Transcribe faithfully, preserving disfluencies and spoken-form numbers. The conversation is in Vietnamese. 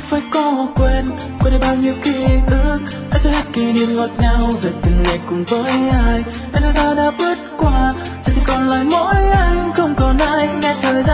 phải có quên quên đi bao nhiêu ký ức. Anh sẽ hết kỷ niệm ngọt ngào về từng ngày cùng với ai. Anh nói ta đã bước qua, giờ chỉ còn lại mỗi anh, không còn ai. Nghe thời